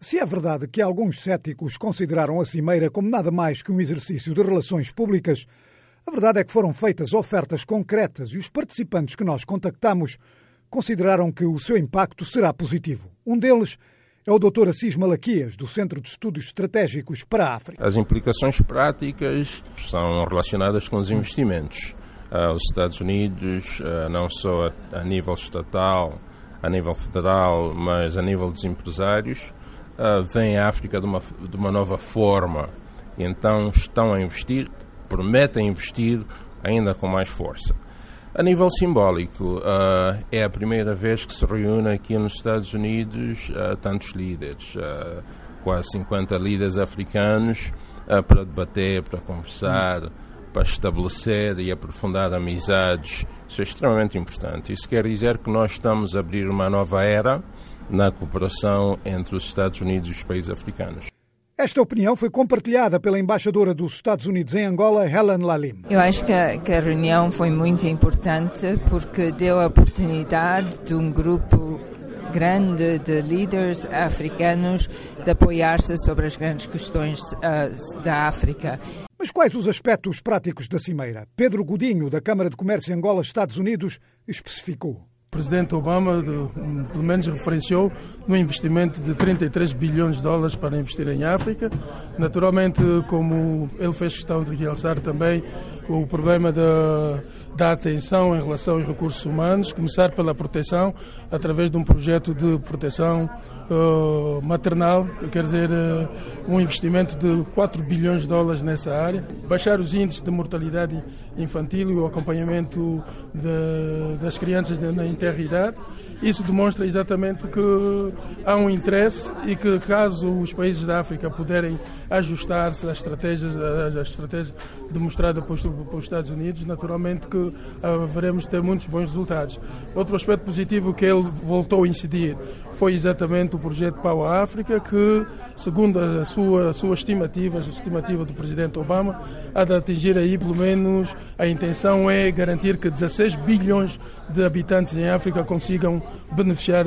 Se é verdade que alguns céticos consideraram a Cimeira como nada mais que um exercício de relações públicas, a verdade é que foram feitas ofertas concretas e os participantes que nós contactamos consideraram que o seu impacto será positivo. Um deles é o Dr. Assis Malaquias, do Centro de Estudos Estratégicos para a África. As implicações práticas são relacionadas com os investimentos. Os Estados Unidos, não só a nível estatal, a nível federal, mas a nível dos empresários, veem a África de uma nova forma. Então estão a investir, prometem investir ainda com mais força. A nível simbólico, é a primeira vez que se reúne aqui nos Estados Unidos tantos líderes, quase 50 líderes africanos, para debater, para conversar, para estabelecer e aprofundar amizades. Isso é extremamente importante. Isso quer dizer que nós estamos a abrir uma nova era na cooperação entre os Estados Unidos e os países africanos. Esta opinião foi compartilhada pela embaixadora dos Estados Unidos em Angola, Helen Lalim. Eu acho que a reunião foi muito importante porque deu a oportunidade de um grupo grande de líderes africanos de apoiar-se sobre as grandes questões da África. Mas quais os aspectos práticos da Cimeira? Pedro Godinho, da Câmara de Comércio Angola-Estados Unidos, especificou. O presidente Obama, pelo menos, referenciou no investimento de 33 bilhões de dólares para investir em África. Naturalmente, como ele fez questão de realçar também o problema da atenção em relação aos recursos humanos, começar pela proteção, através de um projeto de proteção maternal, quer dizer, um investimento de 4 bilhões de dólares nessa área, baixar os índices de mortalidade infantil e o acompanhamento das crianças na tenra-idade. Isso demonstra exatamente que há um interesse e que, caso os países da África puderem ajustar-se às estratégias demonstradas pelos Estados Unidos, naturalmente que veremos ter muitos bons resultados. Outro aspecto positivo que ele voltou a incidir foi exatamente o projeto Power África, que, segundo a sua estimativa, a estimativa do presidente Obama, há de atingir aí, pelo menos, a intenção é garantir que 16 bilhões de habitantes em África consigam beneficiar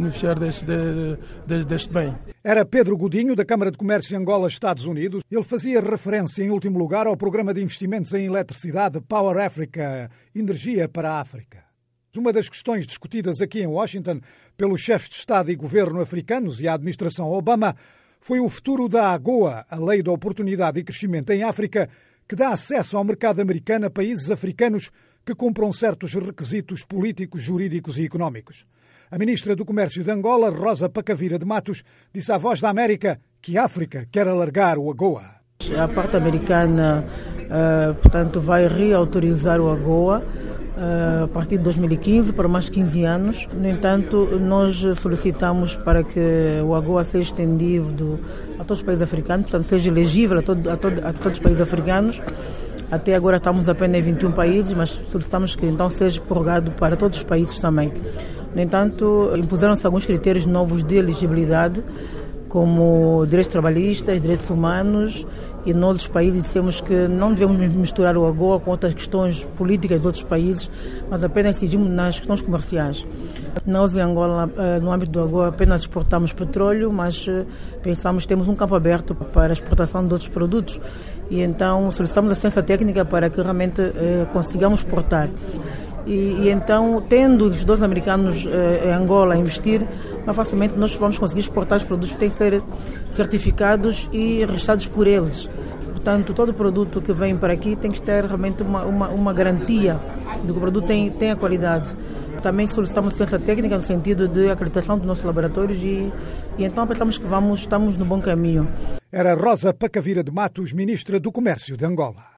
deste bem. Era Pedro Godinho, da Câmara de Comércio Angola, Estados Unidos. Ele fazia referência, em último lugar, ao programa de investimentos em eletricidade Power Africa, Energia para a África. Uma das questões discutidas aqui em Washington pelos chefes de Estado e Governo africanos e a administração Obama foi o futuro da AGOA, a Lei da Oportunidade e Crescimento em África, que dá acesso ao mercado americano a países africanos que cumpram certos requisitos políticos, jurídicos e económicos. A ministra do Comércio de Angola, Rosa Pacavira de Matos, disse à Voz da América que a África quer alargar o AGOA. A parte americana, portanto, vai reautorizar o AGOA a partir de 2015, por mais 15 anos. No entanto, nós solicitamos para que o AGOA seja estendido a todos os países africanos, portanto, seja elegível a todos os países africanos. Até agora estamos apenas em 21 países, mas solicitamos que então seja prorrogado para todos os países também. No entanto, impuseram-se alguns critérios novos de elegibilidade, como direitos trabalhistas, direitos humanos, e nós, os países, dissemos que não devemos misturar o AGOA com outras questões políticas de outros países, mas apenas incidimos nas questões comerciais. Nós, em Angola, no âmbito do AGOA, apenas exportamos petróleo, mas pensamos que temos um campo aberto para a exportação de outros produtos. E então solicitamos assistência técnica para que realmente consigamos exportar. E então, tendo os investidores americanos em Angola a investir, mais facilmente nós vamos conseguir exportar os produtos que têm que ser certificados e registrados por eles. Portanto, todo produto que vem para aqui tem que ter realmente uma garantia de que o produto tem a qualidade. Também solicitamos assistência técnica no sentido de acreditação dos nossos laboratórios e então pensamos que estamos no bom caminho. Era Rosa Pacavira de Matos, ministra do Comércio de Angola.